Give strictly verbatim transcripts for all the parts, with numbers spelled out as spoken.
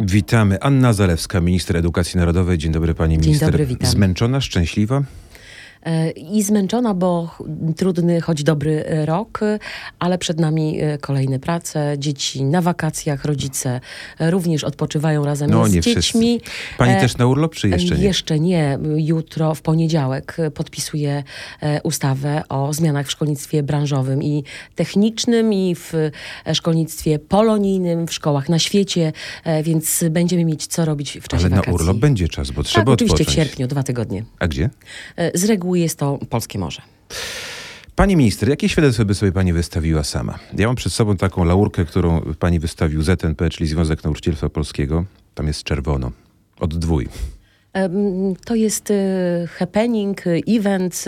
Witamy. Anna Zalewska, minister edukacji narodowej. Dzień dobry, pani minister. Dzień dobry, witam. Zmęczona, szczęśliwa? I zmęczona, bo trudny, choć dobry rok, ale przed nami kolejne prace. Dzieci na wakacjach, rodzice również odpoczywają razem no, z nie dziećmi. Wszyscy. Pani e, też na urlop, czy jeszcze nie? Jeszcze nie. Jutro, w poniedziałek, podpisuję ustawę o zmianach w szkolnictwie branżowym i technicznym, i w szkolnictwie polonijnym, w szkołach na świecie, więc będziemy mieć co robić w czasie ale wakacji. Ale na urlop będzie czas, bo trzeba tak, odpocząć. oczywiście w sierpniu, dwa tygodnie. A gdzie? Z reguły jest to Polskie Morze. Pani minister, jakie świadectwo by sobie pani wystawiła sama? Ja mam przed sobą taką laurkę, którą pani wystawił Z N P, czyli Związek Nauczycielstwa Polskiego. Tam jest czerwono. Od dwój. To jest happening, event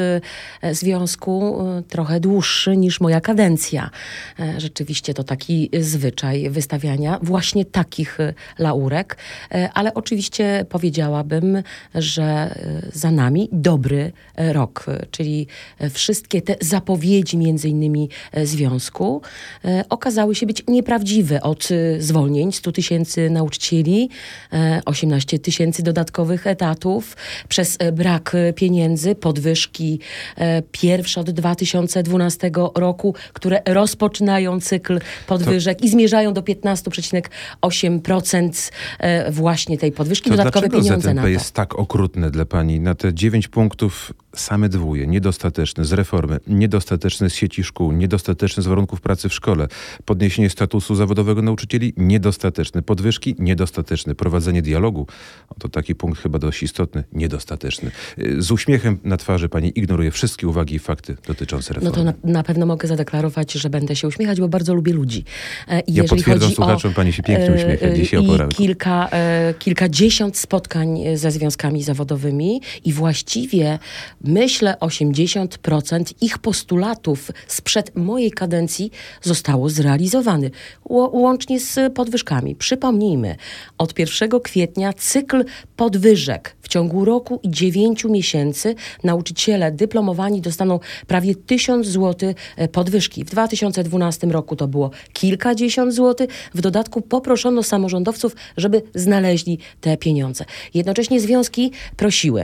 związku trochę dłuższy niż moja kadencja. Rzeczywiście to taki zwyczaj wystawiania właśnie takich laurek, ale oczywiście powiedziałabym, że za nami dobry rok, czyli wszystkie te zapowiedzi między innymi związku okazały się być nieprawdziwe. Od zwolnień stu tysięcy nauczycieli, osiemnaście tysięcy dodatkowych etatów, przez brak pieniędzy, podwyżki pierwsze od dwa tysiące dwunastego roku, które rozpoczynają cykl podwyżek to, i zmierzają do piętnaście przecinek osiem procent właśnie tej podwyżki, to dodatkowe pieniądze Z N P na to. jest tak okrutne dla pani? Na te dziewięć punktów same dwóje, niedostateczne z reformy, niedostateczne z sieci szkół, niedostateczne z warunków pracy w szkole, podniesienie statusu zawodowego nauczycieli, niedostateczne, podwyżki, niedostateczne, prowadzenie dialogu, to taki punkt chyba dość istotny, niedostateczny. Z uśmiechem na twarzy pani ignoruje wszystkie uwagi i fakty dotyczące reformy. No to na, na pewno mogę zadeklarować, że będę się uśmiechać, bo bardzo lubię ludzi. I ja potwierdzam słuchaczom, o, pani się pięknie uśmiecha dzisiaj o poranku. I kilka, e, kilkadziesiąt spotkań ze związkami zawodowymi i właściwie myślę osiemdziesiąt procent ich postulatów sprzed mojej kadencji zostało zrealizowanych. Łącznie z podwyżkami. Przypomnijmy, od pierwszego kwietnia cykl podwyżek w ciągu roku i dziewięciu miesięcy nauczyciele dyplomowani dostaną prawie tysiąc złotych podwyżki. W dwa tysiące dwunastym roku to było kilkadziesiąt złotych. W dodatku poproszono samorządowców, żeby znaleźli te pieniądze. Jednocześnie związki prosiły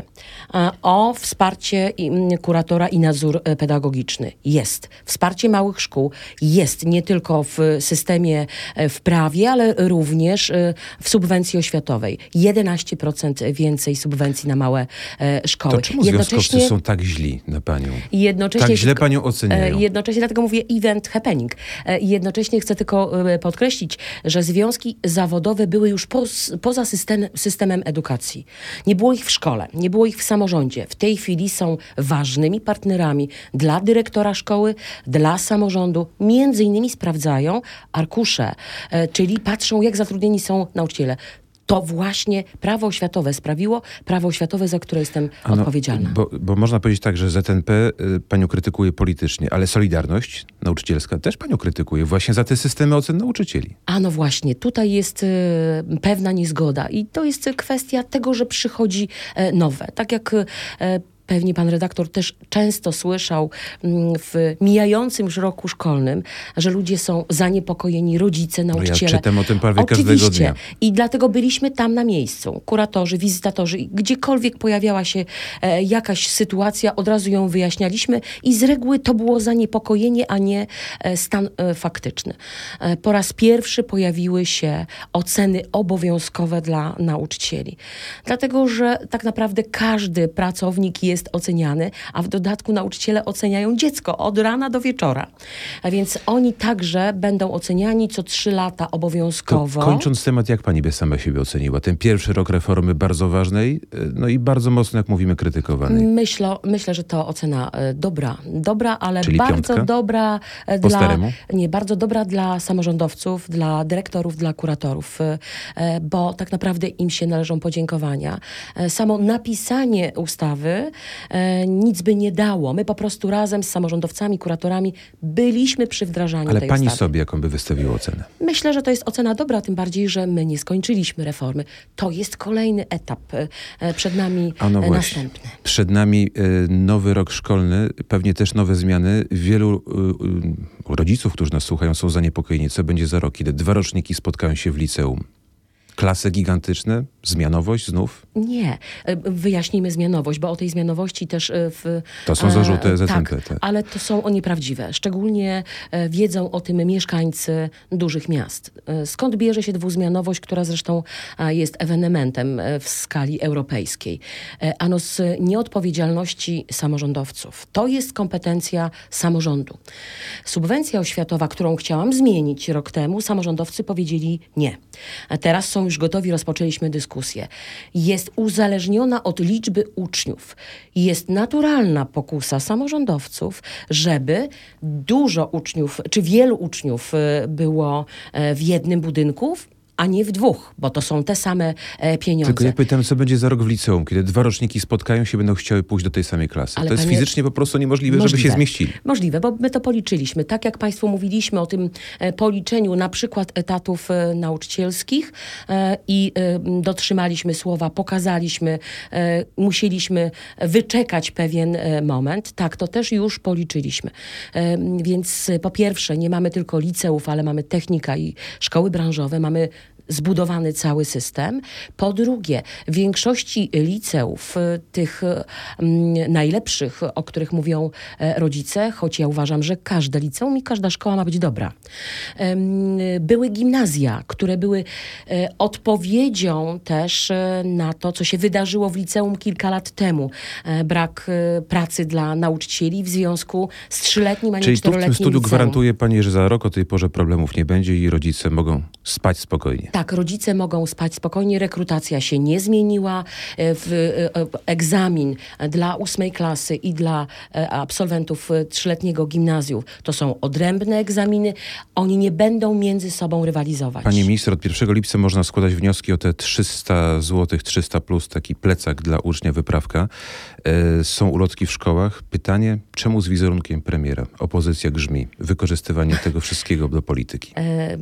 o wsparcie kuratora i nadzór pedagogiczny. Jest. Wsparcie małych szkół jest nie tylko w systemie, w prawie, ale również w subwencji oświatowej. jedenaście procent więcej subwencji na małe e, szkoły. To czemu związkowcy są tak źli na panią? Jednocześnie, tak źle panią oceniają? E, jednocześnie dlatego mówię event happening. E, jednocześnie chcę tylko e, podkreślić, że związki zawodowe były już po, poza system, systemem edukacji. Nie było ich w szkole, nie było ich w samorządzie. W tej chwili są ważnymi partnerami dla dyrektora szkoły, dla samorządu. Między innymi sprawdzają arkusze, e, czyli patrzą, jak zatrudnieni są nauczyciele. To właśnie prawo oświatowe sprawiło, prawo oświatowe, za które jestem no, odpowiedzialna. Bo, bo można powiedzieć tak, że Z N P y, panią krytykuje politycznie, ale Solidarność nauczycielska też panią krytykuje właśnie za te systemy ocen nauczycieli. A no właśnie, tutaj jest y, pewna niezgoda i to jest kwestia tego, że przychodzi y, nowe. Tak jak y, pewnie pan redaktor też często słyszał w mijającym już roku szkolnym, że ludzie są zaniepokojeni, rodzice, nauczyciele. No ja czytam o tym prawie Oczywiście. każdego dnia. I dlatego byliśmy tam na miejscu. Kuratorzy, wizytatorzy. Gdziekolwiek pojawiała się e, jakaś sytuacja, od razu ją wyjaśnialiśmy i z reguły to było zaniepokojenie, a nie e, stan e, faktyczny. E, po raz pierwszy pojawiły się oceny obowiązkowe dla nauczycieli. Dlatego, że tak naprawdę każdy pracownik jest jest oceniany, a w dodatku nauczyciele oceniają dziecko od rana do wieczora. A więc oni także będą oceniani co trzy lata obowiązkowo. To kończąc temat, jak pani by sama siebie oceniła? Ten pierwszy rok reformy bardzo ważnej, no i bardzo mocno, jak mówimy, krytykowanej. Myślę, myślę, że to ocena dobra. Dobra, ale Czyli bardzo piątka? dobra po dla... staremu? Nie, bardzo dobra dla samorządowców, dla dyrektorów, dla kuratorów, bo tak naprawdę im się należą podziękowania. Samo napisanie ustawy e, nic by nie dało. My po prostu razem z samorządowcami, kuratorami byliśmy przy wdrażaniu Ale tej pani ustawy. sobie jaką by wystawiła ocenę? Myślę, że to jest ocena dobra, tym bardziej, że my nie skończyliśmy reformy. To jest kolejny etap. E, przed nami A no e, właśnie. następny. Przed nami e, nowy rok szkolny, pewnie też nowe zmiany. Wielu e, rodziców, którzy nas słuchają, są zaniepokojeni. Co będzie za rok, kiedy dwa roczniki spotkają się w liceum? Klasy gigantyczne? Zmianowość znów? Nie. Wyjaśnijmy zmianowość, bo o tej zmianowości też w... To są zarzuty z S N P. Tak, ale to są one nieprawdziwe. Szczególnie wiedzą o tym mieszkańcy dużych miast. Skąd bierze się dwuzmianowość, która zresztą jest ewenementem w skali europejskiej? Ano z nieodpowiedzialności samorządowców. To jest kompetencja samorządu. Subwencja oświatowa, którą chciałam zmienić rok temu, samorządowcy powiedzieli nie. A teraz są już gotowi, rozpoczęliśmy dyskusję. Jest uzależniona od liczby uczniów. Jest naturalna pokusa samorządowców, żeby dużo uczniów, czy wielu uczniów było w jednym budynku, a nie w dwóch, bo to są te same e, pieniądze. Tylko ja pytam, co będzie za rok w liceum, kiedy dwa roczniki spotkają się, będą chciały pójść do tej samej klasy. Ale to jest panie, fizycznie po prostu niemożliwe, możliwe, żeby się zmieścili. Możliwe, bo my to policzyliśmy. Tak jak Państwu mówiliśmy o tym e, policzeniu na przykład etatów e, nauczycielskich e, i e, dotrzymaliśmy słowa, pokazaliśmy, e, musieliśmy wyczekać pewien e, moment. Tak, to też już policzyliśmy. E, więc e, po pierwsze, nie mamy tylko liceów, ale mamy technika i szkoły branżowe, mamy zbudowany cały system. Po drugie, w większości liceów, tych mm, najlepszych, o których mówią e, rodzice, choć ja uważam, że każde liceum i każda szkoła ma być dobra. Ym, były gimnazja, które były e, odpowiedzią też e, na to, co się wydarzyło w liceum kilka lat temu. E, brak e, pracy dla nauczycieli w związku z trzyletnim, a nie Czyli tu w czteroletnim tym studiu liceum. gwarantuje pani, że za rok o tej porze problemów nie będzie i rodzice mogą spać spokojnie. Tak, rodzice mogą spać spokojnie, rekrutacja się nie zmieniła. W, egzamin dla ósmej klasy i dla absolwentów trzyletniego gimnazjum to są odrębne egzaminy. Oni nie będą między sobą rywalizować. Pani minister, od pierwszego lipca można składać wnioski o te trzysta złotych, trzysta plus, taki plecak dla ucznia, wyprawka. E, są ulotki w szkołach. Pytanie, czemu z wizerunkiem premiera? Opozycja grzmi. Wykorzystywanie tego wszystkiego do polityki. E,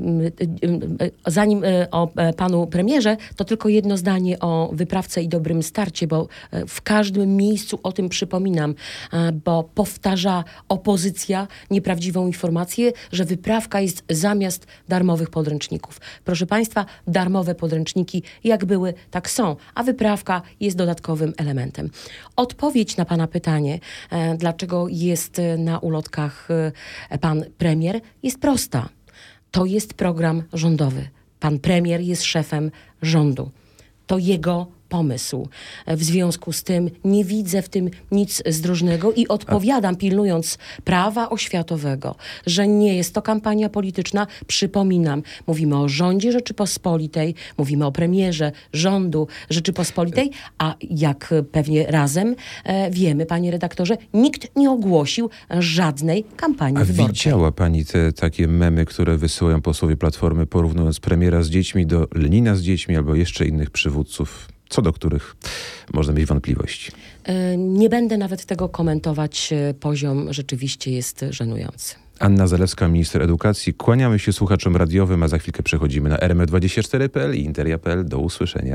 zanim o panu premierze, to tylko jedno zdanie o wyprawce i dobrym starcie, bo w każdym miejscu o tym przypominam, bo powtarza opozycja nieprawdziwą informację, że wyprawka jest zamiast darmowych podręczników. Proszę państwa, darmowe podręczniki jak były, tak są, a wyprawka jest dodatkowym elementem. Odpowiedź na pana pytanie, dlaczego jest na ulotkach pan premier, jest prosta. To jest program rządowy. Pan premier jest szefem rządu. To jego pomysł. W związku z tym nie widzę w tym nic zdrożnego i odpowiadam, pilnując prawa oświatowego, że nie jest to kampania polityczna. Przypominam, mówimy o rządzie Rzeczypospolitej, mówimy o premierze rządu Rzeczypospolitej, a jak pewnie razem e, wiemy, panie redaktorze, nikt nie ogłosił żadnej kampanii a wyborczej. Widziała pani te takie memy, które wysyłają posłowie Platformy, porównując premiera z dziećmi do Lenina z dziećmi albo jeszcze innych przywódców, co do których można mieć wątpliwości? Nie będę nawet tego komentować. Poziom rzeczywiście jest żenujący. Anna Zalewska, minister edukacji. Kłaniamy się słuchaczom radiowym, a za chwilkę przechodzimy na R M F dwadzieścia cztery kropka p l i interia kropka p l. Do usłyszenia.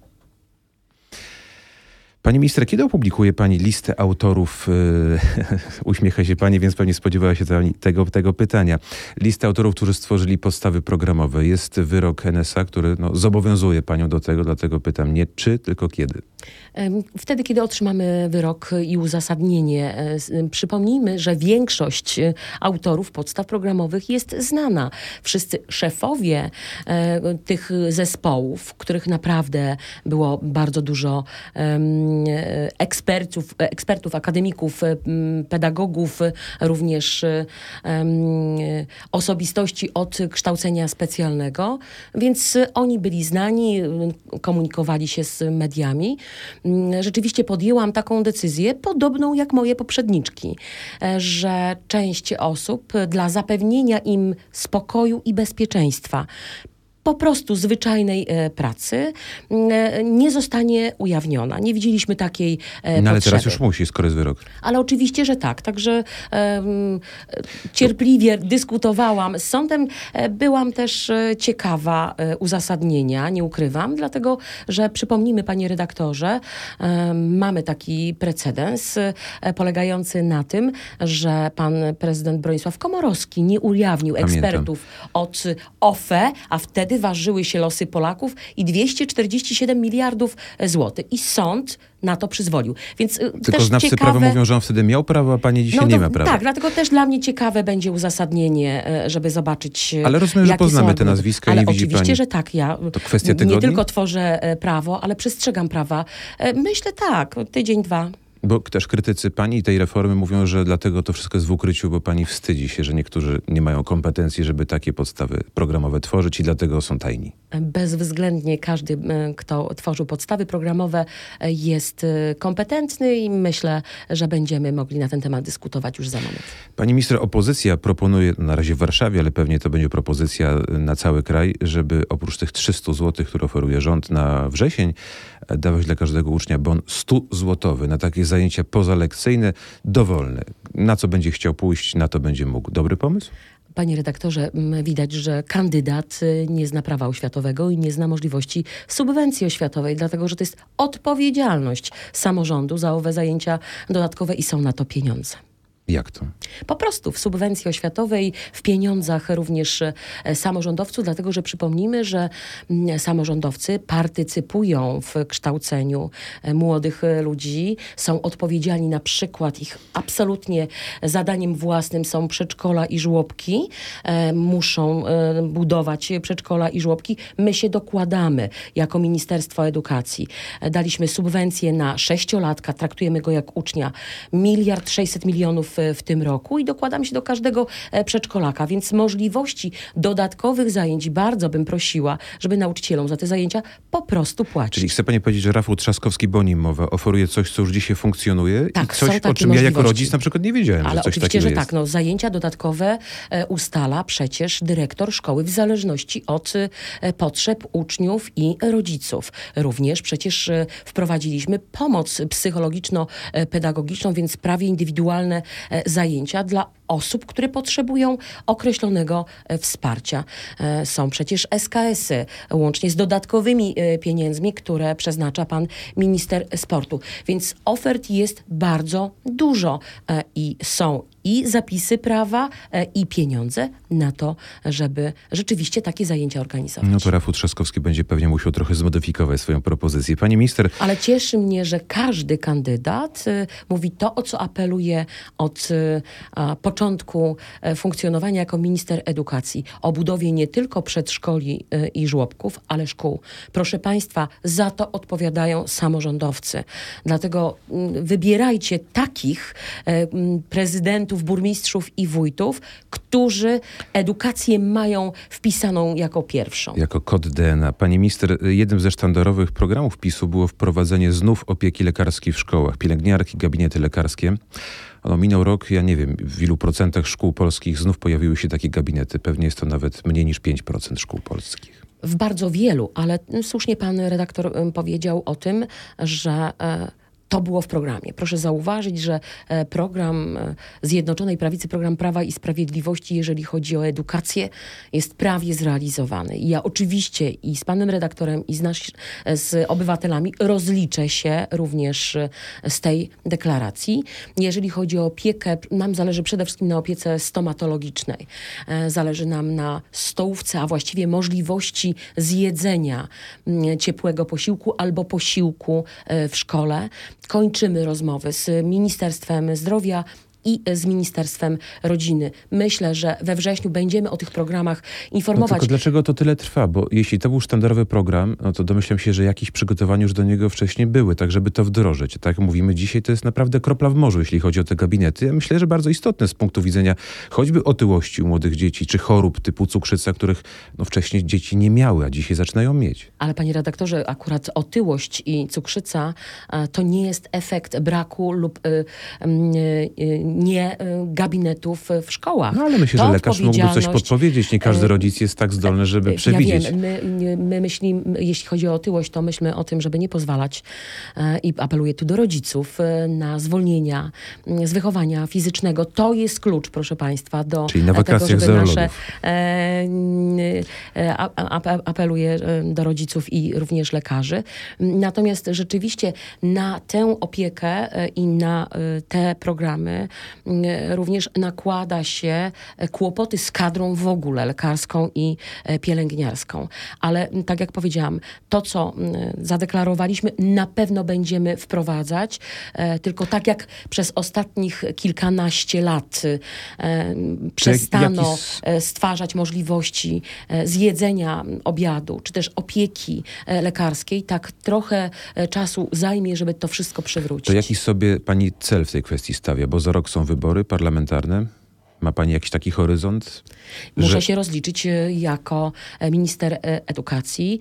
Pani minister, kiedy opublikuje pani listę autorów, yy, uśmiecha się pani, więc pewnie spodziewała się tego, tego pytania, listę autorów, którzy stworzyli podstawy programowe. Jest wyrok N S A, który no, zobowiązuje panią do tego, dlatego pytam nie czy, tylko kiedy. Wtedy, kiedy otrzymamy wyrok i uzasadnienie. Przypomnijmy, że większość autorów podstaw programowych jest znana. Wszyscy szefowie tych zespołów, których naprawdę było bardzo dużo ekspertów, ekspertów, akademików, pedagogów, również osobistości od kształcenia specjalnego, więc oni byli znani, komunikowali się z mediami. Rzeczywiście podjęłam taką decyzję, podobną jak moje poprzedniczki, że część osób dla zapewnienia im spokoju i bezpieczeństwa, po prostu zwyczajnej e, pracy e, nie zostanie ujawniona. Nie widzieliśmy takiej e, No ale potrzeby. teraz już musi, skoro jest wyrok. Ale oczywiście, że tak. Także e, cierpliwie dyskutowałam z sądem. E, byłam też e, ciekawa e, uzasadnienia, nie ukrywam, dlatego, że przypomnijmy, panie redaktorze, e, mamy taki precedens e, polegający na tym, że pan prezydent Bronisław Komorowski nie ujawnił Pamiętam. ekspertów od O F E, a wtedy wtedy ważyły się losy Polaków i dwieście czterdzieści siedem miliardów złotych. I sąd na to przyzwolił. Więc Tylko też znawcy ciekawe... prawa mówią, że on wtedy miał prawo, a pani dzisiaj no nie to, ma prawa. Tak, dlatego też dla mnie ciekawe będzie uzasadnienie, żeby zobaczyć, Ale rozumiem, że jakie poznamy są te nazwiska ale i widzi oczywiście, pani. że tak. Ja To kwestia nie tygodni? tylko tworzę prawo, ale przestrzegam prawa. Myślę tak, tydzień, dwa. Bo też krytycy pani i tej reformy mówią, że dlatego to wszystko jest w ukryciu, bo pani wstydzi się, że niektórzy nie mają kompetencji, żeby takie podstawy programowe tworzyć i dlatego są tajni. Bezwzględnie każdy, kto tworzył podstawy programowe, jest kompetentny i myślę, że będziemy mogli na ten temat dyskutować już za moment. Pani minister, opozycja proponuje, na razie w Warszawie, ale pewnie to będzie propozycja na cały kraj, żeby oprócz tych trzystu złotych, które oferuje rząd na wrzesień, dawać dla każdego ucznia bon sto złotowy na takie zajęcia pozalekcyjne, dowolne. Na co będzie chciał pójść, na to będzie mógł. Dobry pomysł? Panie redaktorze, widać, że kandydat nie zna prawa oświatowego i nie zna możliwości subwencji oświatowej, dlatego że to jest odpowiedzialność samorządu za owe zajęcia dodatkowe i są na to pieniądze. Jak to? Po prostu w subwencji oświatowej, w pieniądzach również samorządowców, dlatego że przypomnijmy, że samorządowcy partycypują w kształceniu młodych ludzi, są odpowiedzialni na przykład, ich absolutnie zadaniem własnym są przedszkola i żłobki, e, muszą e, budować przedszkola i żłobki. My się dokładamy jako Ministerstwo Edukacji. Daliśmy subwencję na sześciolatka, traktujemy go jak ucznia, miliard sześćset milionów w tym roku i dokładam się do każdego przedszkolaka, więc możliwości dodatkowych zajęć bardzo bym prosiła, żeby nauczycielom za te zajęcia po prostu płacić. Czyli chce pani powiedzieć, że Rafał Trzaskowski-Boni mowa oferuje coś, co już dzisiaj funkcjonuje tak, i coś, są takie o czym ja jako możliwości. rodzic na przykład nie wiedziałem, Ale że coś oczywiście, takiego że jest. tak. No, zajęcia dodatkowe e, ustala przecież dyrektor szkoły w zależności od e, potrzeb uczniów i rodziców. Również przecież e, wprowadziliśmy pomoc psychologiczno-pedagogiczną, więc prawie indywidualne e, zajęcia dla osób, które potrzebują określonego e, wsparcia. E, są przecież es ka esy, łącznie z dodatkowymi e, pieniędzmi, które przeznacza pan minister sportu. Więc ofert jest bardzo dużo e, i są i zapisy prawa, e, i pieniądze na to, żeby rzeczywiście takie zajęcia organizować. No to Rafał Trzaskowski będzie pewnie musiał trochę zmodyfikować swoją propozycję. Pani minister... Ale cieszy mnie, że każdy kandydat y, mówi to, o co apeluje od y, a, początku y, funkcjonowania jako minister edukacji. O budowie nie tylko przedszkoli y, i żłobków, ale szkół. Proszę państwa, za to odpowiadają samorządowcy. Dlatego y, wybierajcie takich y, y, prezydentów, burmistrzów i wójtów, którzy edukację mają wpisaną jako pierwszą. Jako kod de en a. Pani minister, jednym ze sztandarowych programów PiSu było wprowadzenie znów opieki lekarskiej w szkołach. Pielęgniarki, gabinety lekarskie. No, minął rok, ja nie wiem, w ilu procentach szkół polskich znów pojawiły się takie gabinety. Pewnie jest to nawet mniej niż pięć procent szkół polskich. W bardzo wielu, ale słusznie pan redaktor powiedział o tym, że e, to było w programie. Proszę zauważyć, że e, program e, Zjednoczonej Prawicy, program Prawa i Sprawiedliwości, jeżeli chodzi o edukację, jest prawie zrealizowany. I ja oczywiście i z panem redaktorem, i z, nas, z obywatelami rozliczę się również e, z tej deklaracji. Jeżeli chodzi o opiekę, nam zależy przede wszystkim na opiece stomatologicznej. E, zależy nam na stołówce, a właściwie możliwości zjedzenia m, ciepłego posiłku albo posiłku e, w szkole. Kończymy rozmowy z Ministerstwem Zdrowia i z Ministerstwem Rodziny. Myślę, że we wrześniu będziemy o tych programach informować. No tylko dlaczego to tyle trwa? Bo jeśli to był sztandarowy program, no to domyślam się, że jakieś przygotowania już do niego wcześniej były, tak żeby to wdrożyć. Tak jak mówimy dzisiaj, to jest naprawdę kropla w morzu, jeśli chodzi o te gabinety. Ja myślę, że bardzo istotne z punktu widzenia choćby otyłości u młodych dzieci, czy chorób typu cukrzyca, których no, wcześniej dzieci nie miały, a dzisiaj zaczynają mieć. Ale panie redaktorze, akurat otyłość i cukrzyca e, to nie jest efekt braku lub e, e, nie gabinetów w szkołach. No ale myślę, to że lekarz mógłby coś podpowiedzieć. Nie każdy rodzic jest tak zdolny, żeby przewidzieć. Ja wiem, my, my myślimy, jeśli chodzi o otyłość, to myślmy o tym, żeby nie pozwalać e, i apeluję tu do rodziców e, na zwolnienia e, z wychowania fizycznego. To jest klucz, proszę państwa, do Czyli na wakacjach tego, żeby nasze... E, e, a, a, apeluję do rodziców i również lekarzy. Natomiast rzeczywiście na tę opiekę e, i na e, te programy również nakłada się kłopoty z kadrą w ogóle lekarską i pielęgniarską. Ale tak jak powiedziałam, to co zadeklarowaliśmy, na pewno będziemy wprowadzać, tylko tak jak przez ostatnich kilkanaście lat przestano jakiś... stwarzać możliwości zjedzenia obiadu, czy też opieki lekarskiej, tak trochę czasu zajmie, żeby to wszystko przywrócić. To jaki sobie pani cel w tej kwestii stawia? Bo za rok są wybory parlamentarne. Ma pani jakiś taki horyzont? Muszę że... się rozliczyć jako minister edukacji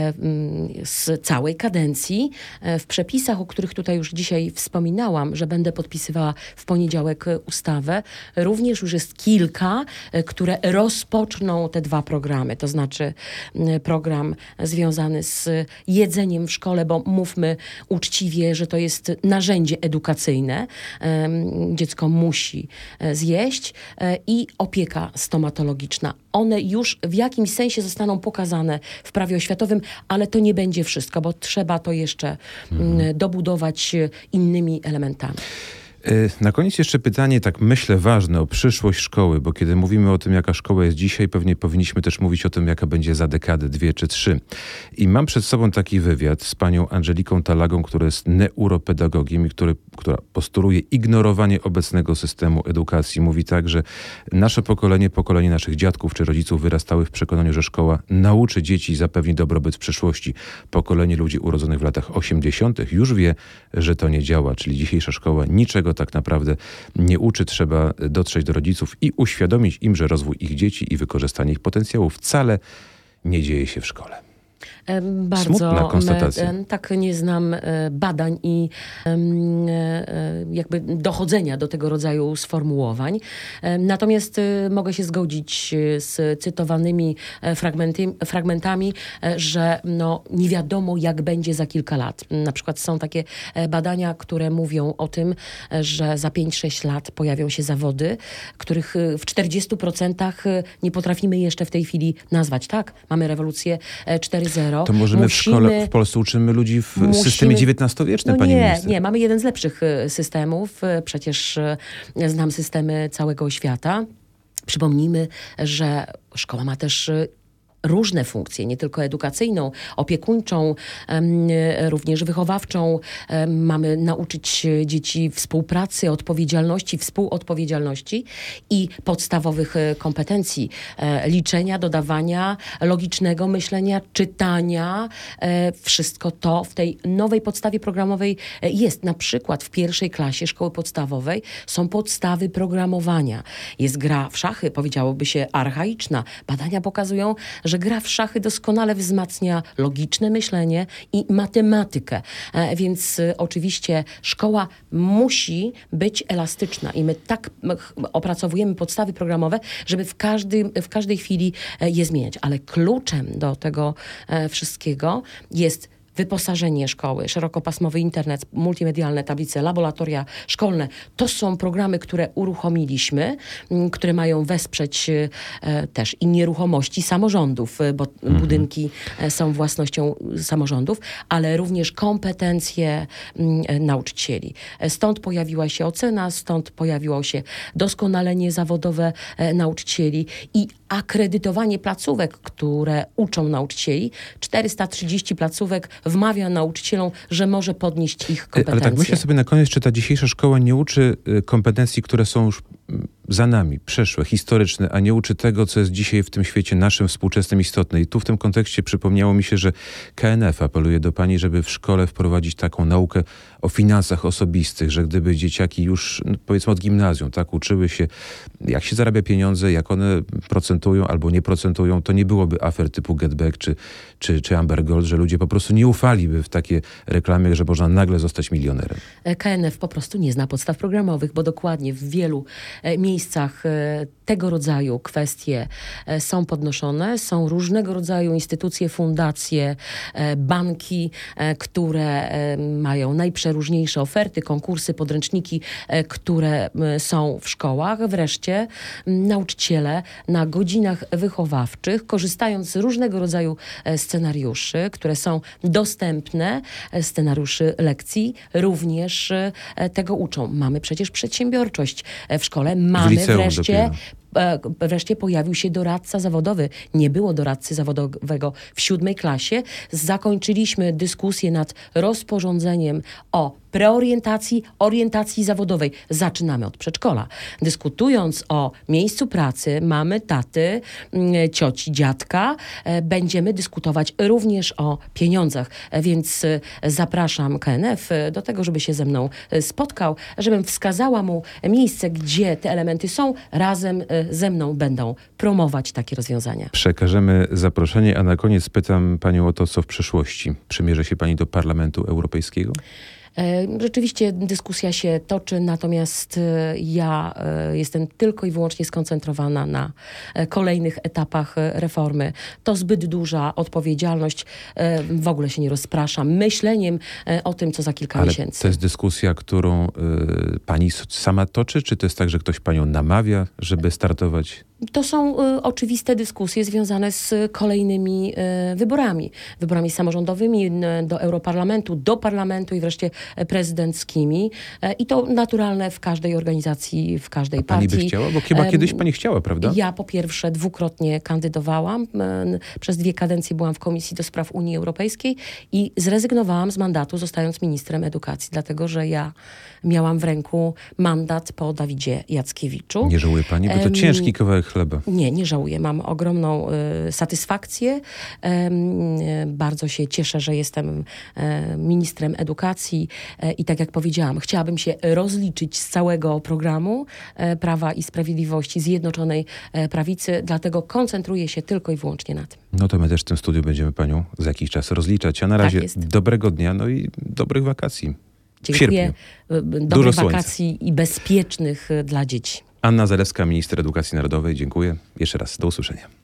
z całej kadencji. W przepisach, o których tutaj już dzisiaj wspominałam, że będę podpisywała w poniedziałek ustawę, również już jest kilka, które rozpoczną te dwa programy. To znaczy program związany z jedzeniem w szkole, bo mówmy uczciwie, że to jest narzędzie edukacyjne. Dziecko musi zjeść. I opieka stomatologiczna. One już w jakimś sensie zostaną pokazane w prawie oświatowym, ale to nie będzie wszystko, bo trzeba to jeszcze mhm. dobudować innymi elementami. Na koniec jeszcze pytanie, tak myślę, ważne o przyszłość szkoły, bo kiedy mówimy o tym, jaka szkoła jest dzisiaj, pewnie powinniśmy też mówić o tym, jaka będzie za dekadę, dwie czy trzy. I mam przed sobą taki wywiad z panią Angeliką Talagą, która jest neuropedagogiem i który, która postuluje ignorowanie obecnego systemu edukacji. Mówi tak, że nasze pokolenie, pokolenie naszych dziadków czy rodziców wyrastały w przekonaniu, że szkoła nauczy dzieci i zapewni dobrobyt w przyszłości. Pokolenie ludzi urodzonych w latach osiemdziesiątych już wie, że to nie działa, czyli dzisiejsza szkoła niczego tak naprawdę nie uczy. Trzeba dotrzeć do rodziców i uświadomić im, że rozwój ich dzieci i wykorzystanie ich potencjału wcale nie dzieje się w szkole. Bardzo smutna konstatacja. Tak, nie znam badań i jakby dochodzenia do tego rodzaju sformułowań. Natomiast mogę się zgodzić z cytowanymi fragmenty, fragmentami, że no, nie wiadomo, jak będzie za kilka lat. Na przykład są takie badania, które mówią o tym, że za pięć sześć lat pojawią się zawody, których w czterdziestu procentach nie potrafimy jeszcze w tej chwili nazwać. Tak, mamy rewolucję cztery zero. To może my musimy, w szkole w Polsce uczymy ludzi w musimy, systemie dziewiętnastowiecznym, no pani nie, minister? Nie, mamy jeden z lepszych systemów. Przecież znam systemy całego świata. Przypomnijmy, że szkoła ma też różne funkcje, nie tylko edukacyjną, opiekuńczą, również wychowawczą. Mamy nauczyć dzieci współpracy, odpowiedzialności, współodpowiedzialności i podstawowych kompetencji liczenia, dodawania, logicznego myślenia, czytania. Wszystko to w tej nowej podstawie programowej jest. Na przykład w pierwszej klasie szkoły podstawowej są podstawy programowania. Jest gra w szachy, powiedziałoby się archaiczna. Badania pokazują, że gra w szachy doskonale wzmacnia logiczne myślenie i matematykę. E, więc e, oczywiście szkoła musi być elastyczna i my tak m, opracowujemy podstawy programowe, żeby w, każdy, w każdej chwili e, je zmieniać. Ale kluczem do tego e, wszystkiego jest wyposażenie szkoły, szerokopasmowy internet, multimedialne tablice, laboratoria szkolne. To są programy, które uruchomiliśmy, m, które mają wesprzeć e, też i nieruchomości samorządów, bo mhm. budynki e, są własnością samorządów, ale również kompetencje m, nauczycieli. Stąd pojawiła się ocena, stąd pojawiło się doskonalenie zawodowe e, nauczycieli i akredytowanie placówek, które uczą nauczycieli. czterysta trzydzieści placówek wmawia nauczycielom, że może podnieść ich kompetencje. Ale tak myślę sobie na koniec, czy ta dzisiejsza szkoła nie uczy kompetencji, które są już za nami, przeszłe, historyczne, a nie uczy tego, co jest dzisiaj w tym świecie naszym, współczesnym, istotne. I tu w tym kontekście przypomniało mi się, że K N F apeluje do pani, żeby w szkole wprowadzić taką naukę o finansach osobistych, że gdyby dzieciaki już, no powiedzmy od gimnazjum, tak, uczyły się, jak się zarabia pieniądze, jak one procentują albo nie procentują, to nie byłoby afer typu Get Back czy, czy, czy Amber Gold, że ludzie po prostu nie ufaliby w takie reklamy, że można nagle zostać milionerem. K N F po prostu nie zna podstaw programowych, bo dokładnie w wielu e, miejscach e, tego rodzaju kwestie e, są podnoszone. Są różnego rodzaju instytucje, fundacje, e, banki, e, które e, mają najprzeróżniejsze oferty, konkursy, podręczniki, e, które e, są w szkołach. Wreszcie m, nauczyciele na godzinach wychowawczych, korzystając z różnego rodzaju e, scenariuszy, które są dostępne, e, scenariuszy lekcji, również e, tego uczą. Mamy przecież przedsiębiorczość e, w szkole. Mamy liceum wreszcie dopiero. e, Wreszcie pojawił się doradca zawodowy. Nie było doradcy zawodowego w siódmej klasie. Zakończyliśmy dyskusję nad rozporządzeniem o preorientacji, orientacji zawodowej. Zaczynamy od przedszkola. Dyskutując o miejscu pracy mamy, taty, mm, cioci, dziadka, e, będziemy dyskutować również o pieniądzach. E, Więc e, zapraszam K N F e, do tego, żeby się ze mną e, spotkał, żebym wskazała mu miejsce, gdzie te elementy są. Razem e, ze mną będą promować takie rozwiązania. Przekażemy zaproszenie, a na koniec pytam panią o to, co w przyszłości. Przymierze się pani do Parlamentu Europejskiego? E, Rzeczywiście dyskusja się toczy, natomiast e, ja e, jestem tylko i wyłącznie skoncentrowana na e, kolejnych etapach e, reformy. To zbyt duża odpowiedzialność. E, W ogóle się nie rozpraszam myśleniem e, o tym, co za kilka Ale miesięcy. to jest dyskusja, którą y, pani s- sama toczy, czy to jest tak, że ktoś panią namawia, żeby startować? To są y, oczywiste dyskusje związane z kolejnymi y, wyborami. Wyborami samorządowymi y, do Europarlamentu, do Parlamentu i wreszcie y, prezydenckimi. Y, I to naturalne w każdej organizacji, w każdej Pani partii. by chciała? Bo chyba Em, kiedyś pani chciała, prawda? Ja po pierwsze dwukrotnie kandydowałam. y, Przez dwie kadencje byłam w Komisji do Spraw Unii Europejskiej i zrezygnowałam z mandatu, zostając ministrem edukacji, dlatego że ja miałam w ręku mandat po Dawidzie Jackiewiczu. Nie żałuje pani, bo to Em, ciężki kawałek chleba. Nie, nie żałuję. Mam ogromną y, satysfakcję. Em, y, bardzo się cieszę, że jestem e, ministrem edukacji e, i tak jak powiedziałam, chciałabym się rozliczyć z całego programu e, Prawa i Sprawiedliwości Zjednoczonej e, Prawicy, dlatego koncentruję się tylko i wyłącznie na tym. No to my też w tym studiu będziemy panią za jakiś czas rozliczać. A na Tak razie jest. dobrego dnia, no i dobrych wakacji. W Dziękuję. sierpniu. Y, Dobrych Dużo słońca. wakacji i bezpiecznych y, dla dzieci. Anna Zalewska, minister edukacji narodowej. Dziękuję. Jeszcze raz. Do usłyszenia.